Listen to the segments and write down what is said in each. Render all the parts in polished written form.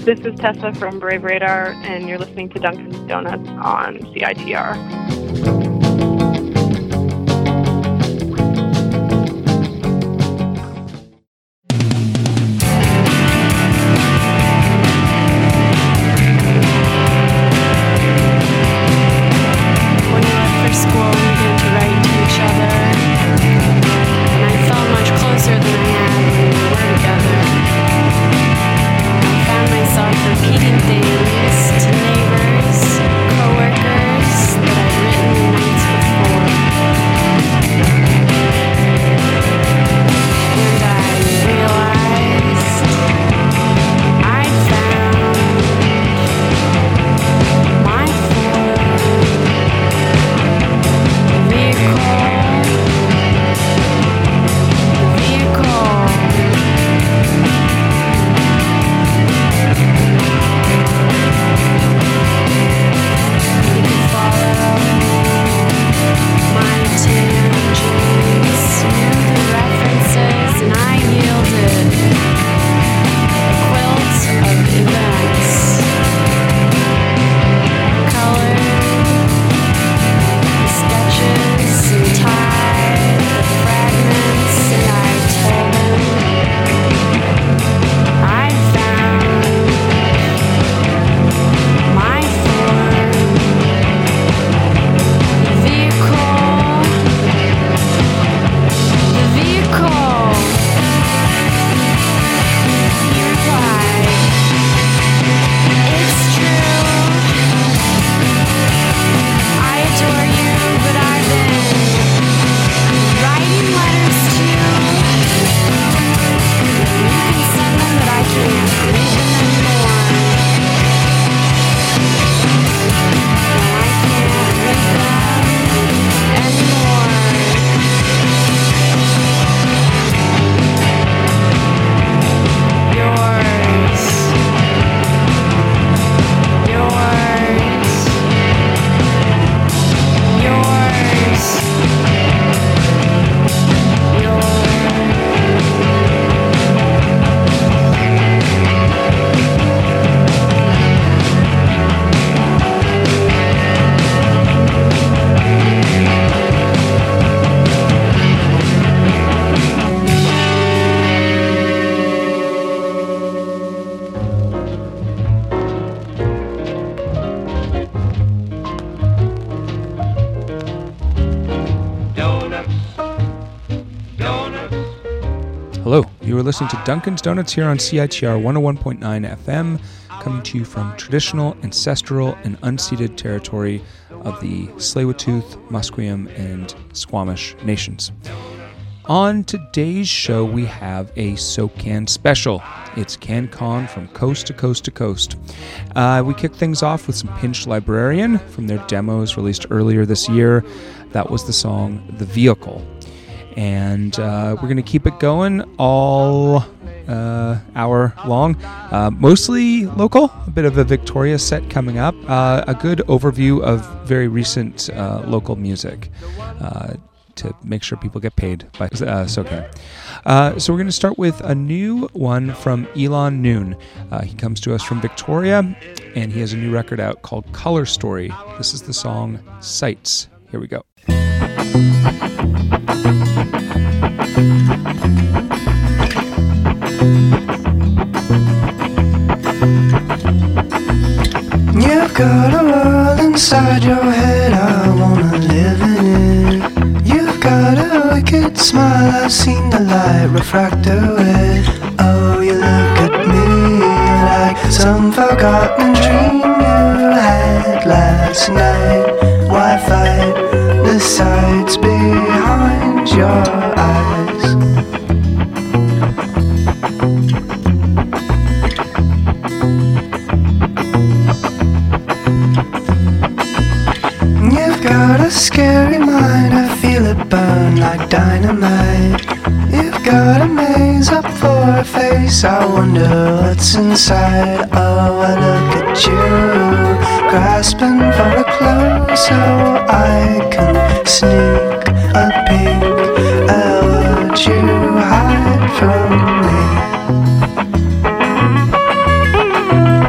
This is Tessa from Brave Radar, and you're listening to Dunkin's Donuts on CITR. Hello, you are listening to Dunkin's Donuts here on CITR 101.9 FM, coming to you from traditional, ancestral, and unceded territory of the Tsleil-Waututh, Musqueam, and Squamish nations. On today's show, we have a SoCan special. It's CanCon from coast to coast to coast. We kick things off with some Pinched Librarian from their demos released earlier this year. That was the song The Vehicle. And we're going to keep it going all hour long. Mostly local, a bit of a Victoria set coming up. A good overview of very recent local music to make sure people get paid by SoCan. So we're going to start with a new one from Elon Noon. He comes to us from Victoria, and he has a new record out called Color Story. This is the song Sights. Here we go. You've got a world inside your head, I wanna live in it. You've got a wicked smile, I've seen the light refract away. Oh, you look at me like some forgotten dream you had last night. Why fight the sights behind your eyes? You've got a scary mind, I feel it burn like dynamite. You've got a maze up for a face, I wonder what's inside. Oh, I look at you, grasping for a clue so I can sneak a peek at what you hide from me.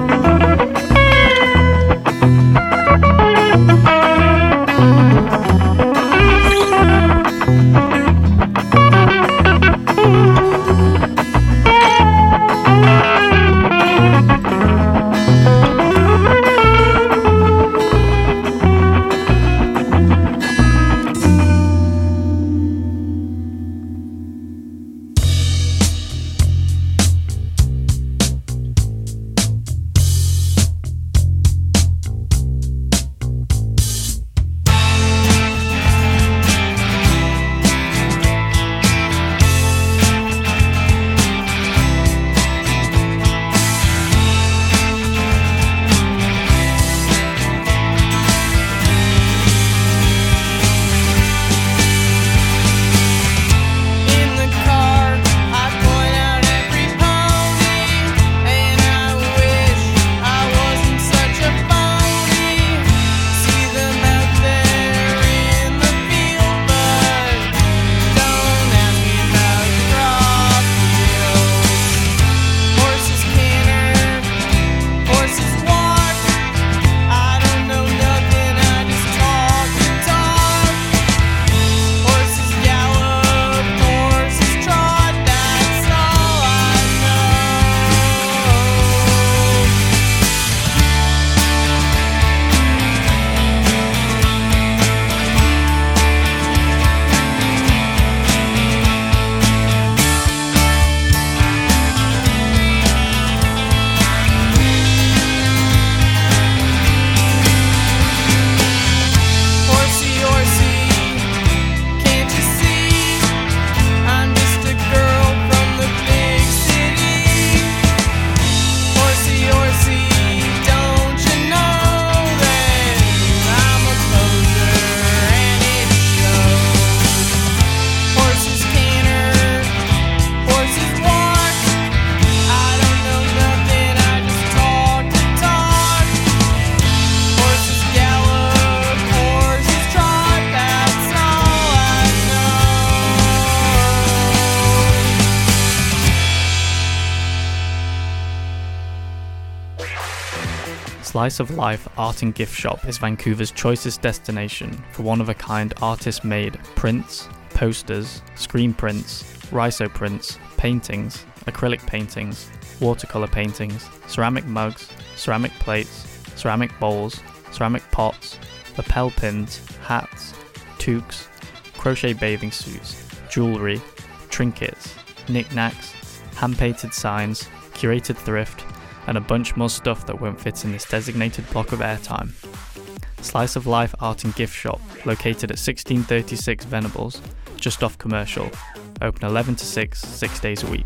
Slice of Life Art and Gift Shop is Vancouver's choicest destination for one-of-a-kind artist-made prints, posters, screen prints, rhizo prints, paintings, acrylic paintings, watercolor paintings, ceramic mugs, ceramic plates, ceramic bowls, ceramic pots, lapel pins, hats, toques, crochet bathing suits, jewellery, trinkets, knickknacks, hand-painted signs, curated thrift, and a bunch more stuff that won't fit in this designated block of airtime. Slice of Life Art and Gift Shop, located at 1636 Venables, just off Commercial, open 11 to 6 days a week.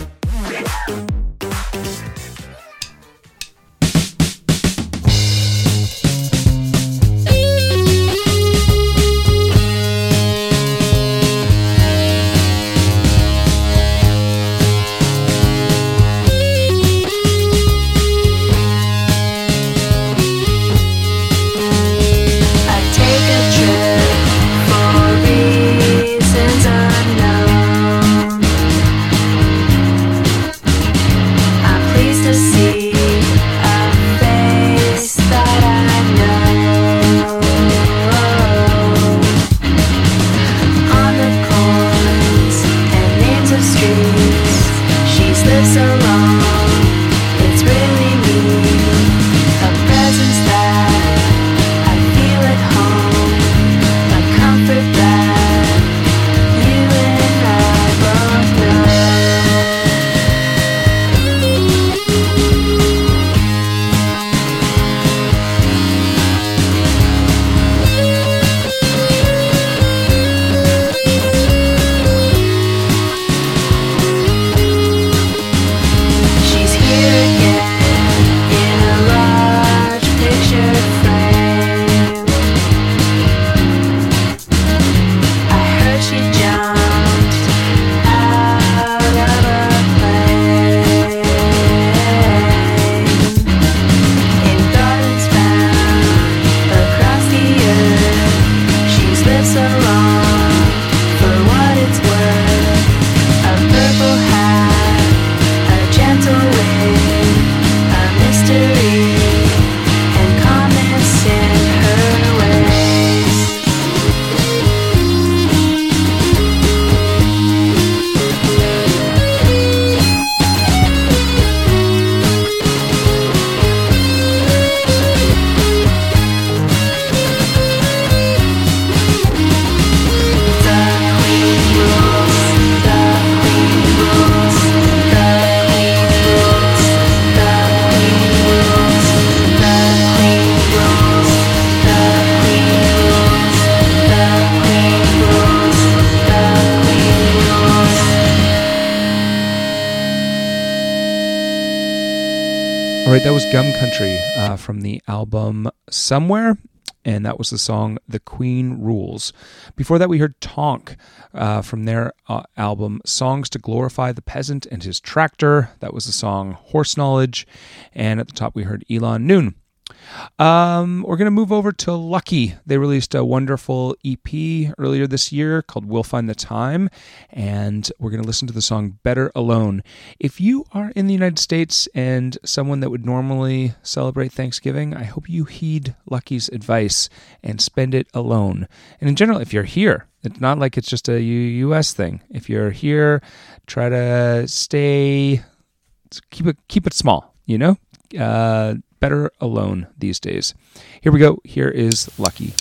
Right, that was Gum Country from the album Somewhere, and that was the song The Queen Rules. Before that, we heard Tonk from their album Songs to Glorify the Peasant and His Tractor. That was the song Horse Knowledge, and at the top we heard Elon Noon. We're going to move over to Lucky. They released a wonderful EP earlier this year called We'll Find the Time, and we're going to listen to the song Better Alone. If you are in the United States and someone that would normally celebrate Thanksgiving, I hope you heed Lucky's advice and spend it alone. And in general, if you're here, it's not like it's just a U.S. thing. If you're here, try to keep it small, you know? Better alone these days. Here we go. Here is Lucky.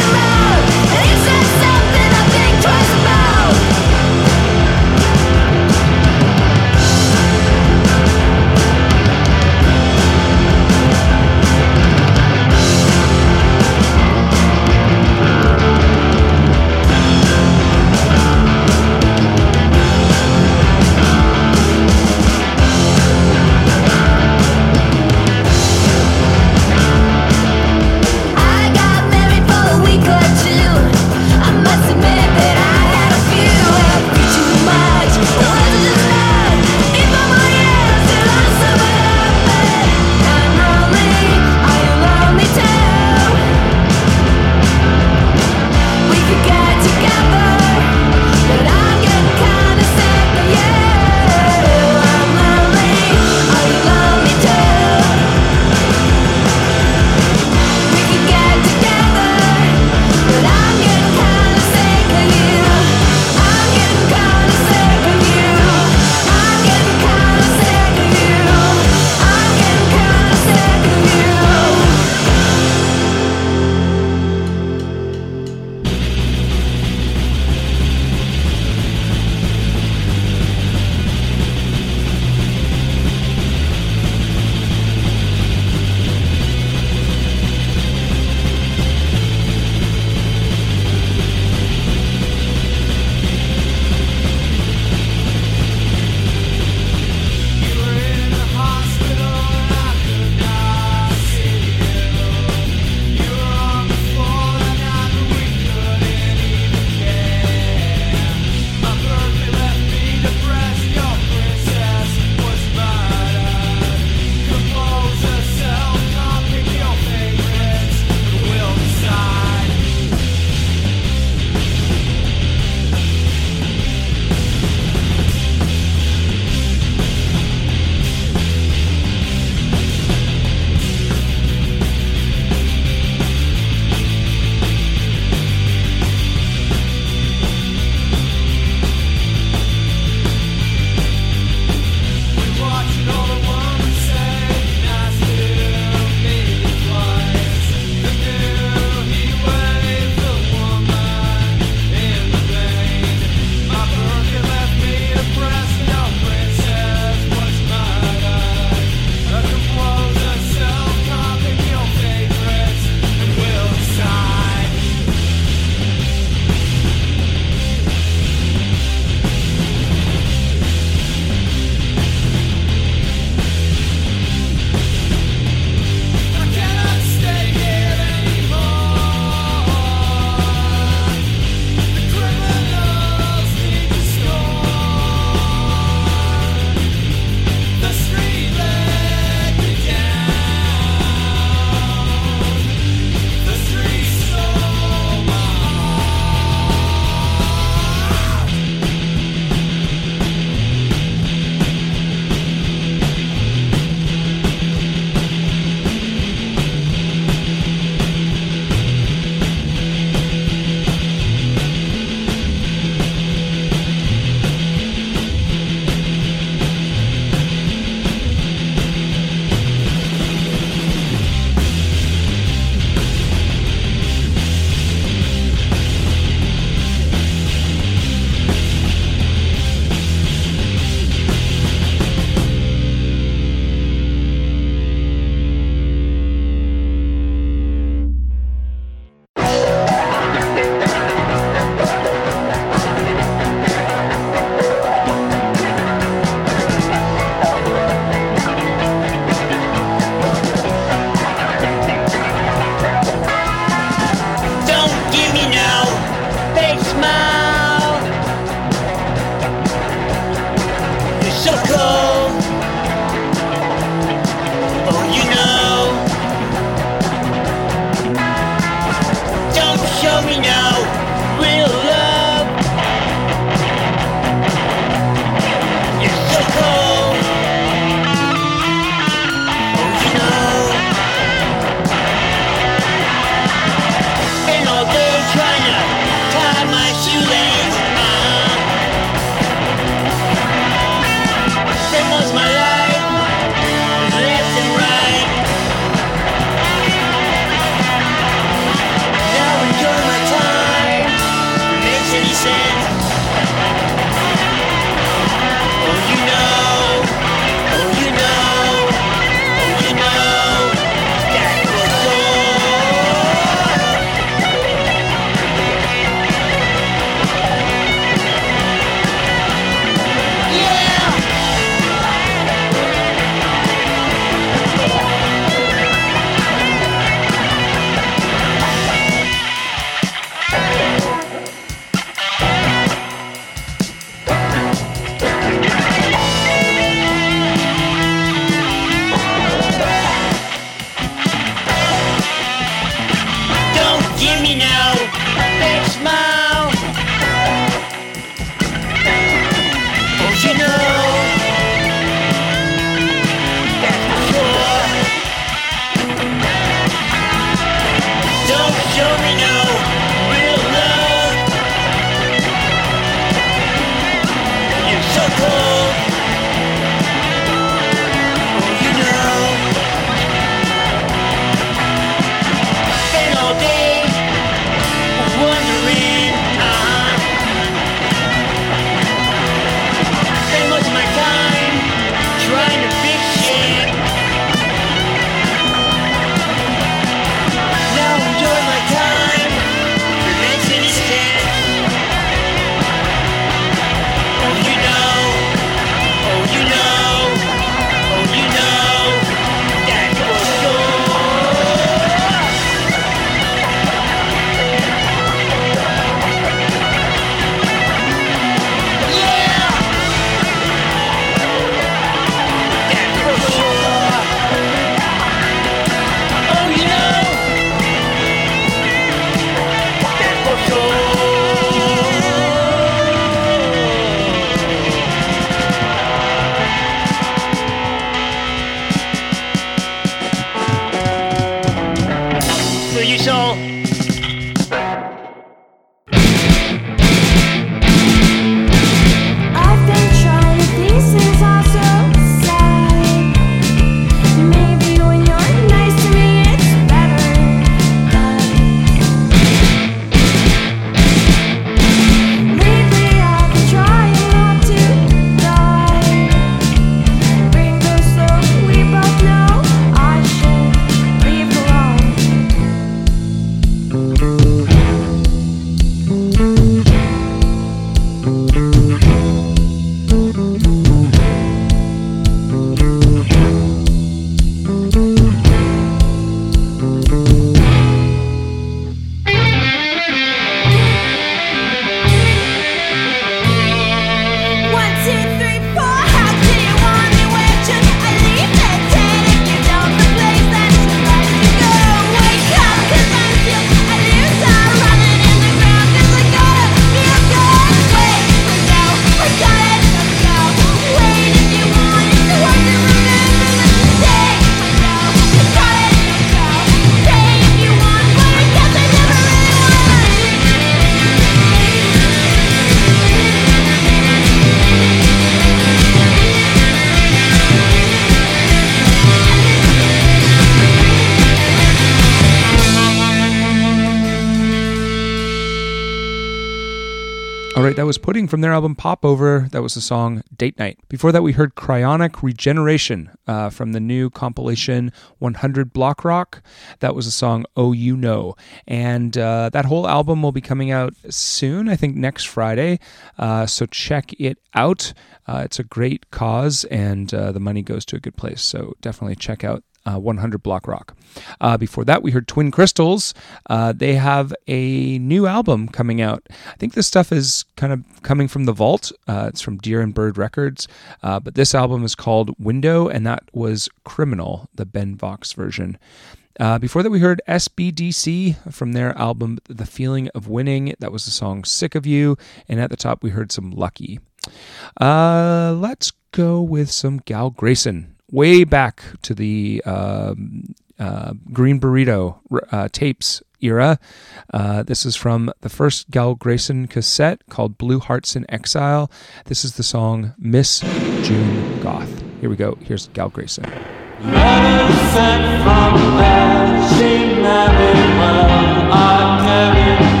All right, that was Pudding from their album Popover. That was the song Date Night. Before that, we heard Cryonic Regeneration from the new compilation 100 Block Rock. That was the song Oh You Know. And that whole album will be coming out soon, I think next Friday. So check it out. It's a great cause, and the money goes to a good place. So definitely check out 100 Block Rock. Before that, we heard Twin Crystals. They have a new album coming out. I think this stuff is kind of coming from the vault. It's from Deer and Bird Records. But this album is called Window, and that was Criminal, the Ben Vox version. Before that, we heard SBDC from their album The Feeling of Winning. That was the song Sick of You. And at the top, we heard some Lucky. Let's go with some Gal Grayson. Way back to the Green Burrito tapes era. This is from the first Gal Grayson cassette called Blue Hearts in Exile. This is the song Miss June Goth. Here we go. Here's Gal Grayson. Letters sent from there, she married well, I carried.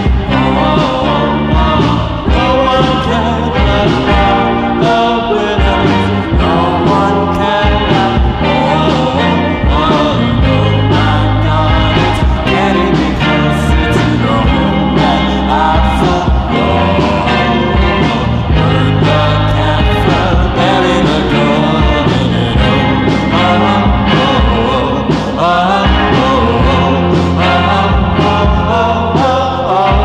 No one can let the winners, no one can let no, my God, it's getting me closer to the home that I forgot. Burn the camphor, bury the gold in it. Oh,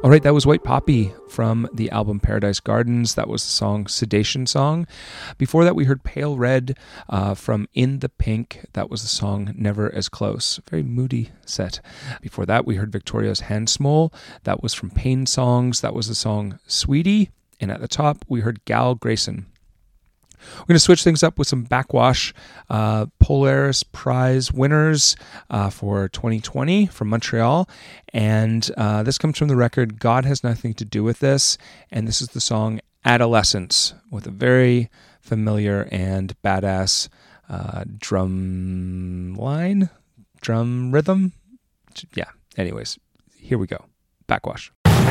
All right, that was White Poppy from the album Paradise Gardens. That was the song Sedation Song. Before that, we heard Pale Red from In the Pink. That was the song Never As Close. Very moody set. Before that, we heard Victoria's Handsmole. That was from Pain Songs. That was the song Sweetie. And at the top, we heard Gal Grayson. We're going to switch things up with some backwash Polaris Prize winners for 2020 from Montreal. And this comes from the record God Has Nothing to Do With This. And this is the song Adolescence with a very familiar and badass drum rhythm. Yeah, anyways, here we go. Backwash.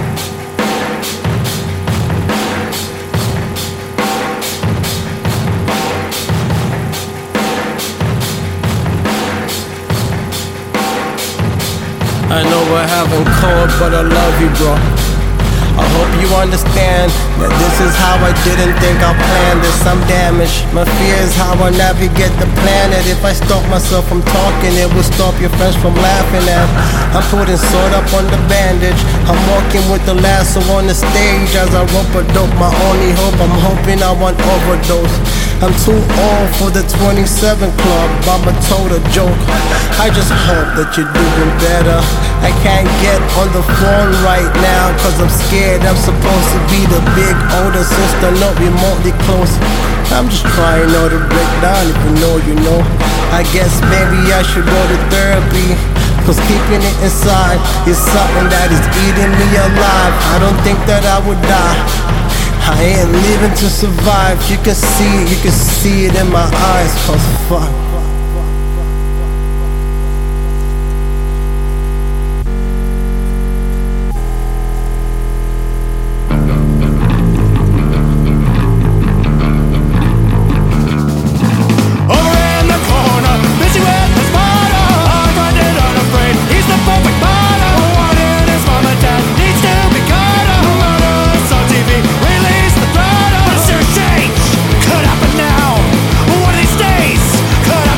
I know we're having cold, but I love you, bro. I hope you understand that this is how I didn't think I'll plan this. I'm damaged. My fear is how I navigate the planet. If I stop myself from talking, it will stop your friends from laughing at. I'm putting salt up on the bandage. I'm walking with the lasso on the stage as I rope a dope. My only hope, I'm hoping I won't overdose. I'm too old for the 27 club, Mama told a joke. I just hope that you're doing better. I can't get on the phone right now, cause I'm scared. I'm supposed to be the big older sister, not remotely close. I'm just trying not to break down, if you know. I guess maybe I should go to therapy, cause keeping it inside is something that is eating me alive. I don't think that I would die. I ain't living to survive. You can see it in my eyes, cause fuck. Could happen now. One of these days, could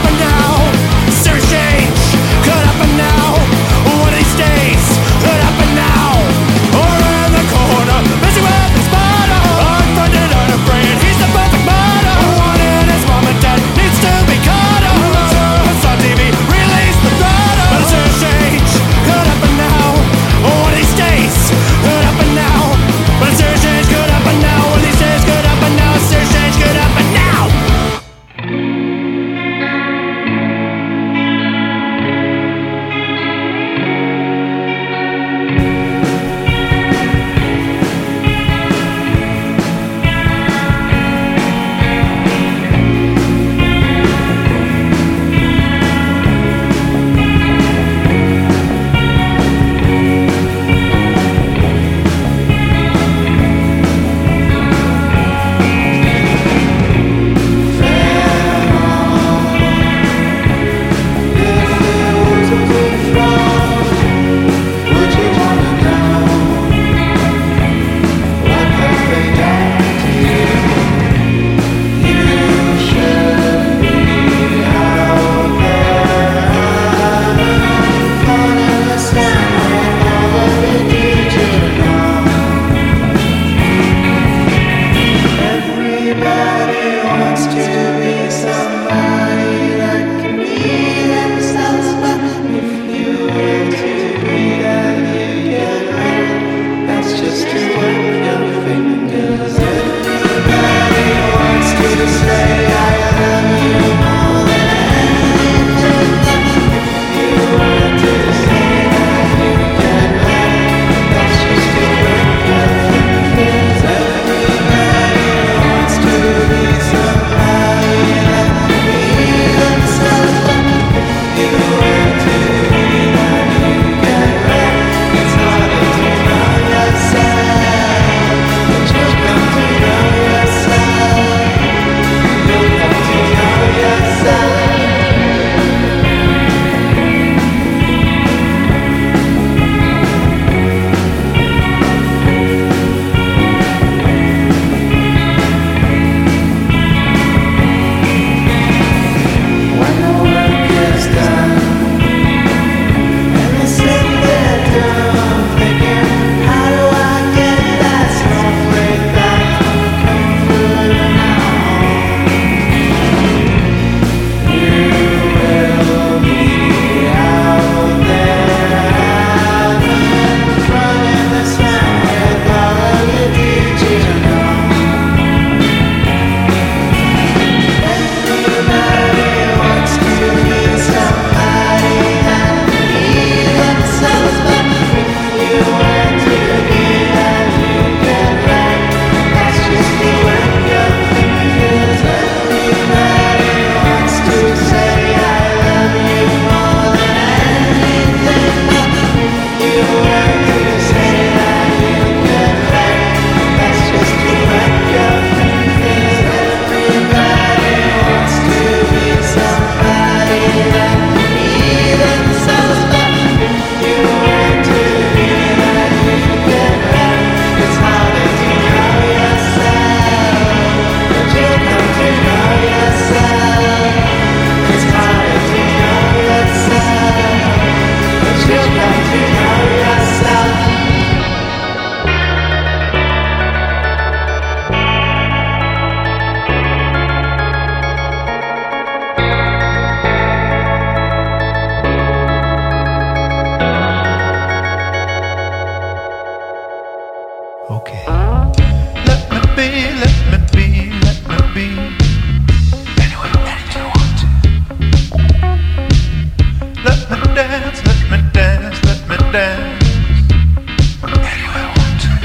dance, let me dance, let me dance. Anywhere I want to.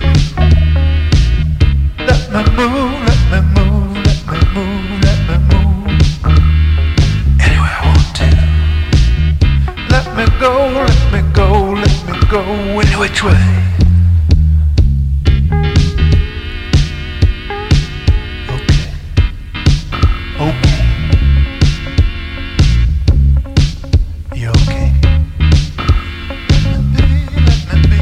Let me move, let me move, let me move, let me move. Anywhere I want to. Let me go, let me go, let me go any which way. Okay. You okay? Let me be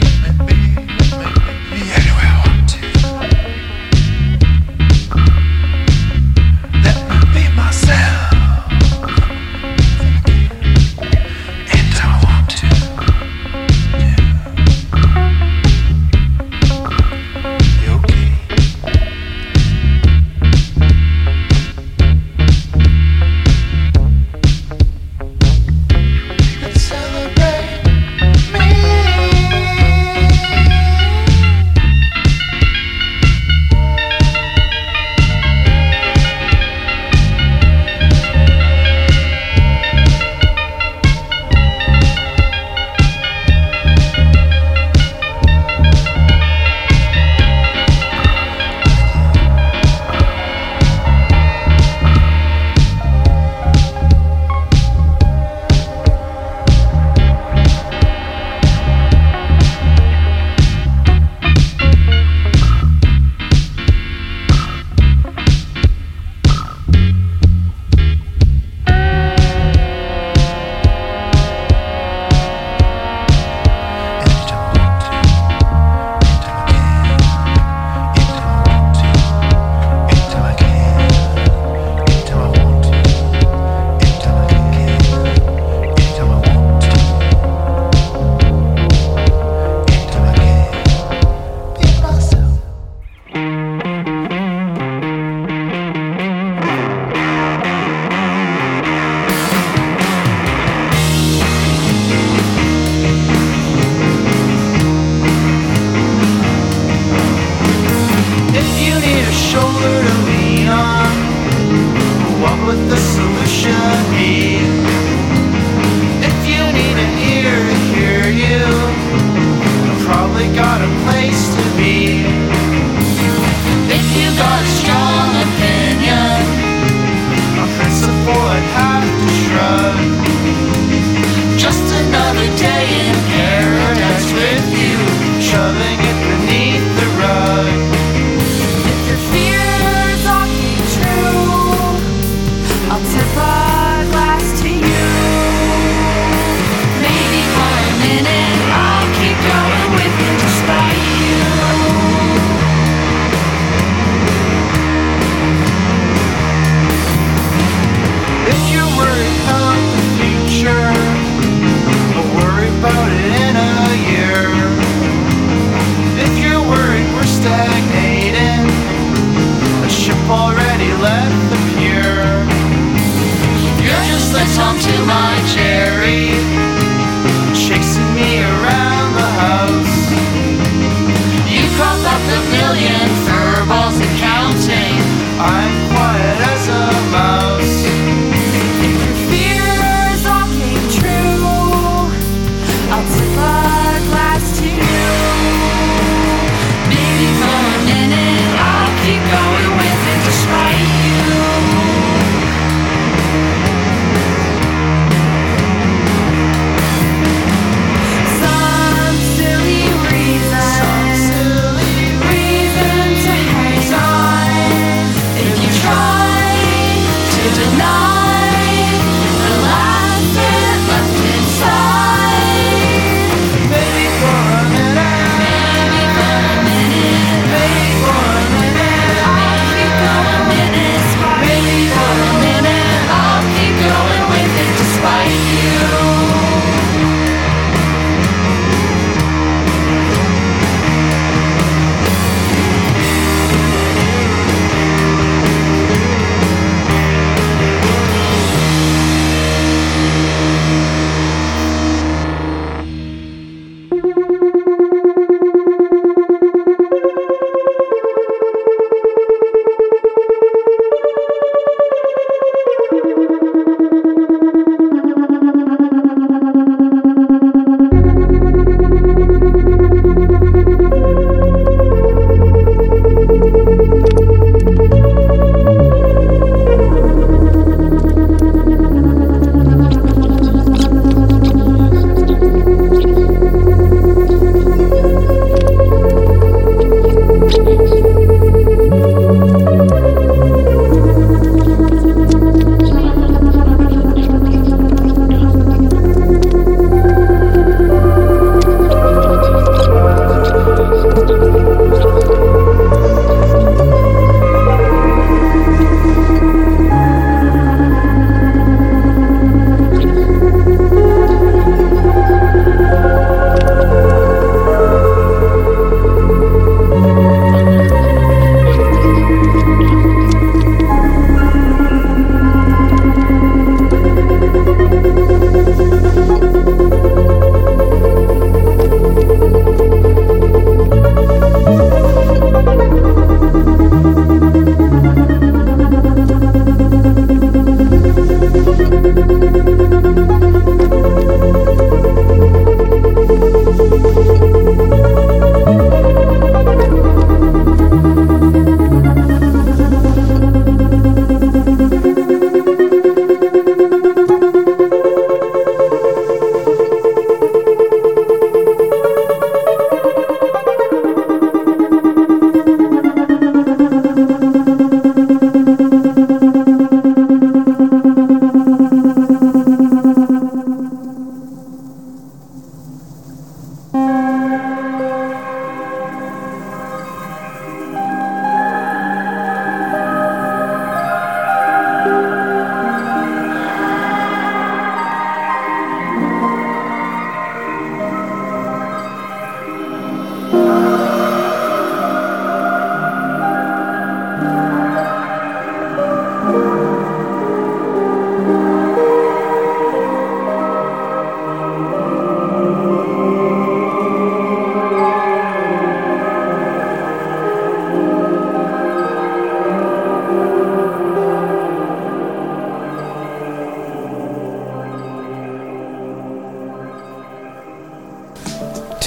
anywhere I want to. Let me be myself anytime I want to.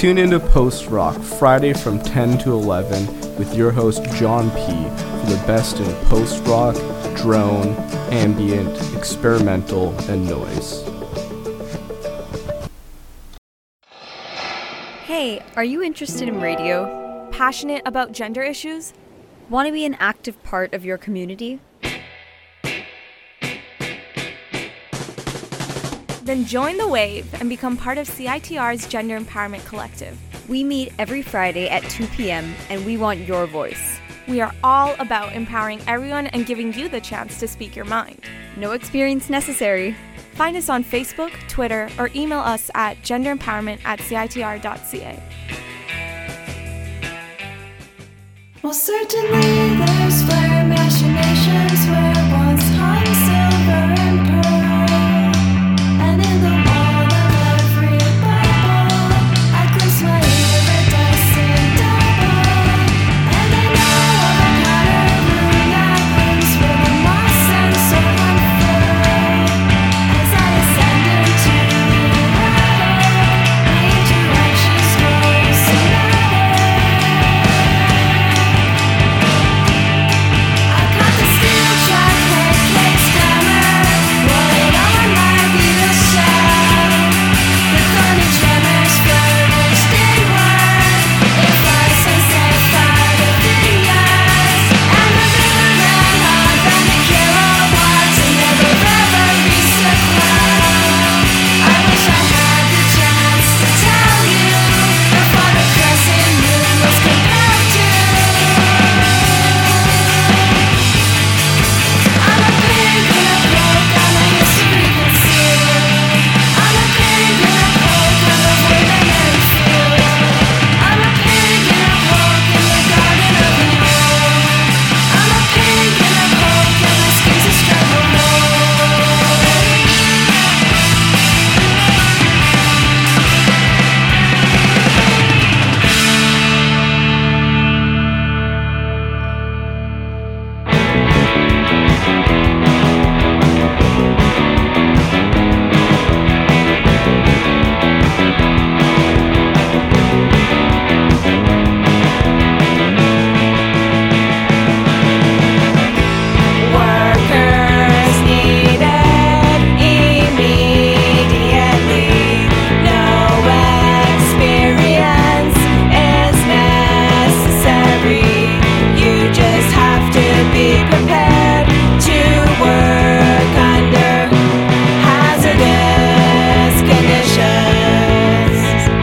Tune into Post Rock Friday from 10 to 11 with your host John P. for the best in post rock, drone, ambient, experimental, and noise. Hey, are you interested in radio? Passionate about gender issues? Want to be an active part of your community? Then join the wave and become part of CITR's Gender Empowerment Collective. We meet every Friday at 2 p.m. and we want your voice. We are all about empowering everyone and giving you the chance to speak your mind. No experience necessary. Find us on Facebook, Twitter, or email us at genderempowerment@citr.ca. Well, certainly there's fire machinations where once hung silver and pearl. And in the wall of every Bible, I glimpse my iridescent double. And I know of a pattern room that blooms where the moss and so unfurl. As I ascend into the ladder, the directions grow somatic. I got the steel trap head case hammer, rolling on my beetle shell. The thorny tremors flourished inward. It flies sunset by the vineyards, and the rivermen hop and the kilowatts, and never ever reached the cloud. I wish I had the chance to tell you before the crescent moon was compelled to. I'm a pig in a poke, got my history concealed. I'm a pig in a poke, I'm a void I never feel. I'm a pig in a poke in the garden of the old. I'm a pig in a poke, and my skin's a struggle mold. Workers needed immediately. No experience is necessary. You just have to be prepared to work under hazardous conditions.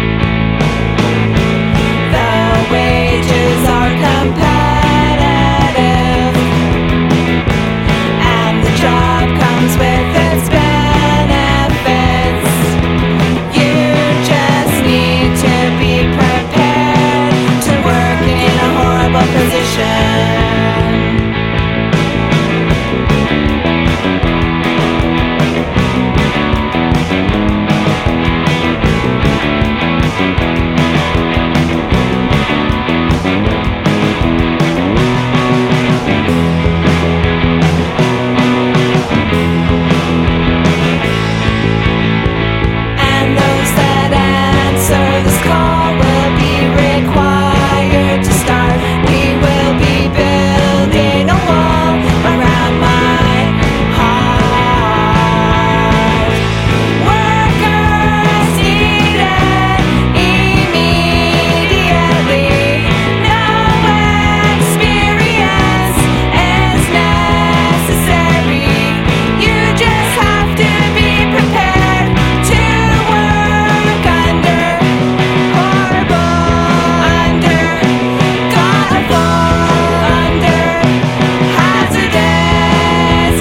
The wages are competitive, and the job comes with its benefits. You just need to be prepared to work in a horrible position. And those that answer this call will be required to start. We will be building a wall around my heart. Workers needed immediately. No experience is necessary. You just have to be prepared to work under horrible, under hazardous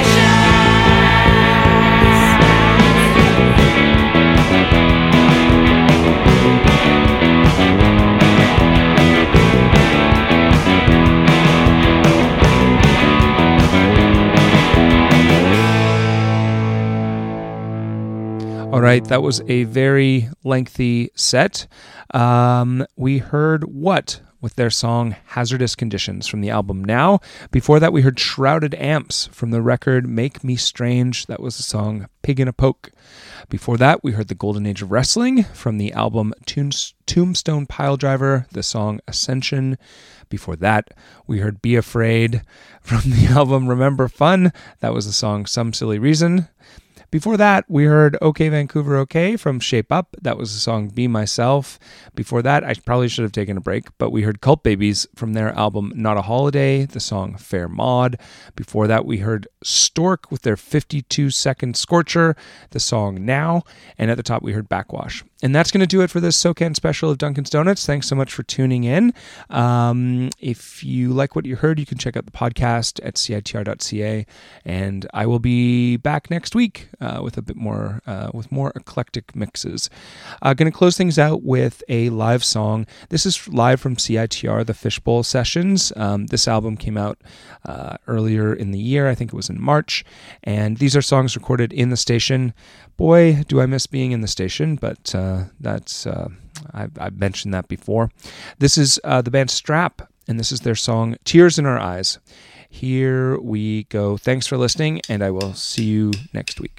All right, that was a very lengthy set. We heard What with their song Hazardous Conditions from the album Now. Before that, we heard Shrouded Amps from the record Make Me Strange. That was the song Pig in a Poke. Before that, we heard The Golden Age of Wrestling from the album Tombstone Piledriver, the song Ascension. Before that, we heard Be Afraid from the album Remember Fun. That was the song Some Silly Reason. Before that, we heard OK Vancouver OK from Shape Up. That was the song Be Myself. Before that, I probably should have taken a break, but we heard Cult Babies from their album Not a Holiday, the song Fair Mod. Before that, we heard Stork with their 52-second Scorcher, the song Now. And at the top, we heard Backwash. And that's going to do it for this SoCan special of Dunkin's Donuts. Thanks so much for tuning in. If you like what you heard, you can check out the podcast at citr.ca. And I will be back next week with a bit more, with more eclectic mixes. Going to close things out with a live song. This is live from CITR, the Fishbowl Sessions. This album came out earlier in the year. I think it was in March. And these are songs recorded in the station. Boy, do I miss being in the station, but I've mentioned that before. This is the band Strap, and this is their song Tears in Our Eyes. Here we go. Thanks for listening, and I will see you next week.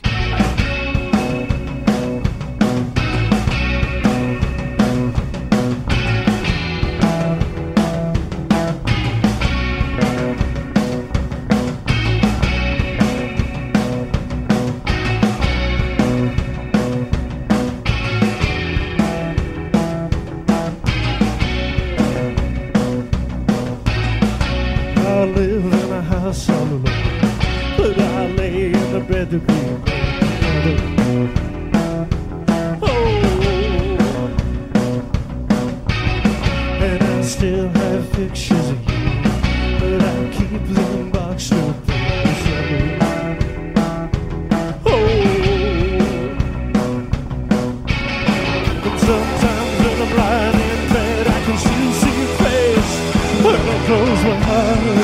I live in a house all alone, but I lay in the bed to be alone. Oh, and I still have pictures of you, but I keep them boxed up in the shadow. Oh, and sometimes when I'm lying in bed, I can still see your face when I close my eyes.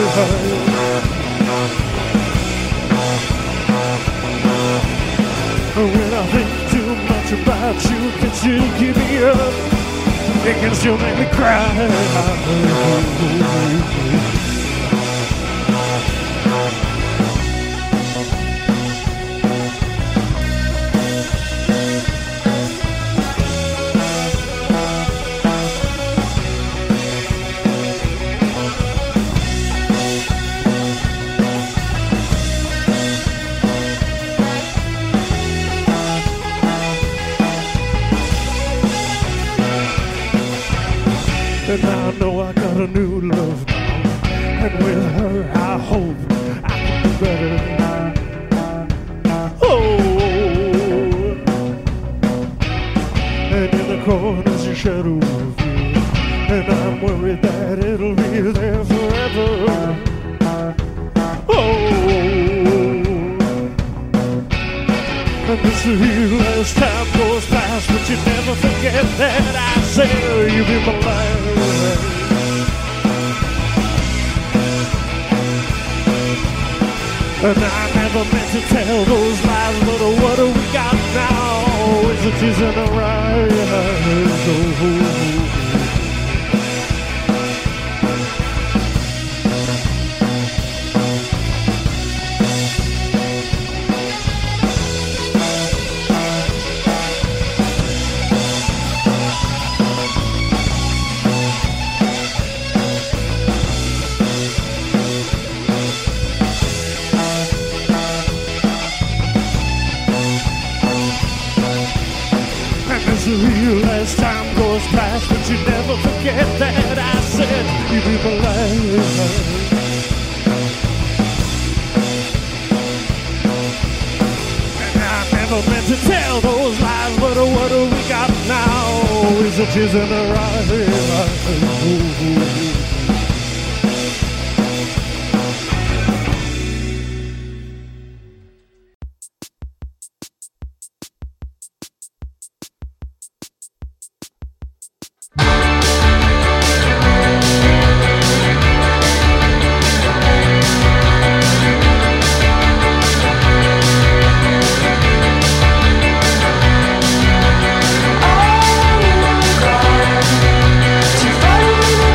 When I think too much about you, it can still keep me up. It can still make me cry. And I know I got a new love now, and with her I hope I can do better. Oh, and in the corner's a shadow of you, and I'm worried that it'll be there forever. Oh, and this is you as time goes past, but you never forget that I said you'll be my life. And I never meant to tell those lies, but what do we got now? Is it tears in our eyes? Oh. Real as time goes past, but you never forget that I said you'd be my life. And I never meant to tell those lies, but what do we got now? Is the tears in our eyes? To follow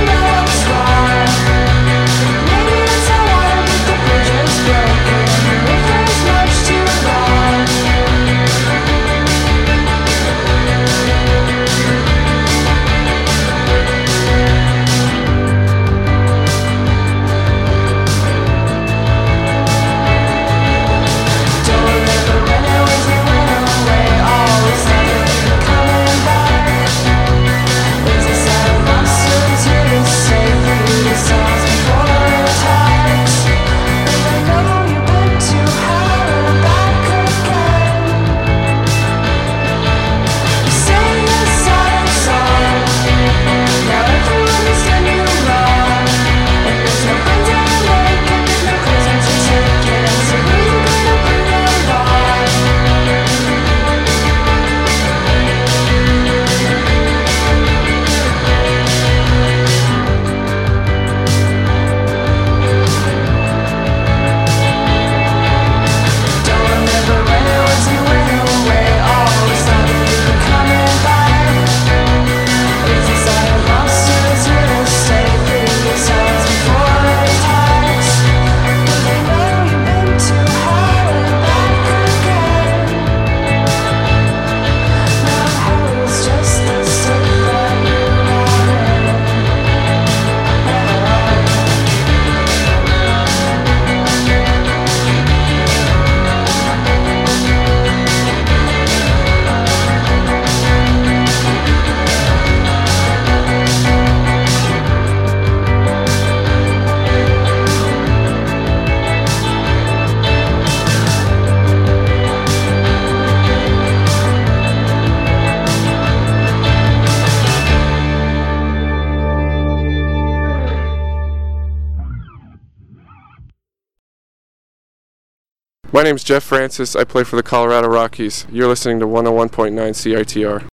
My name's Jeff Francis. I play for the Colorado Rockies. You're listening to 101.9 CITR.